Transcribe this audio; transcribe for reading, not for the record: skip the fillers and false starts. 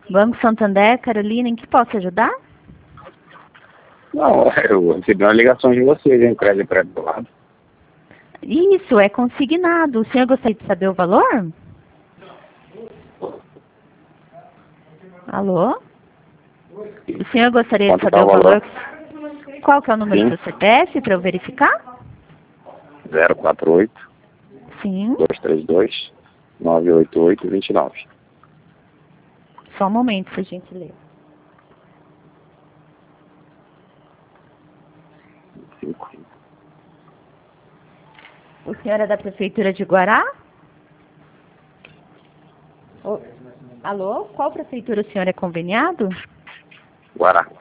Banco Santander, Carolina, em que posso ajudar? Não, eu recebi uma ligação de vocês, hein? Crédito pré-aprovado. Isso, é consignado. O senhor gostaria de saber o valor? Alô? O senhor gostaria de Quanto saber tá o o valor? valor? Qual que é o número Sim. do CPF para eu verificar? 048 Sim. 232 988 29. Só um momento, por gentileza. O senhor é da Prefeitura de Guará? Alô? Qual prefeitura o senhor é conveniado? Guará.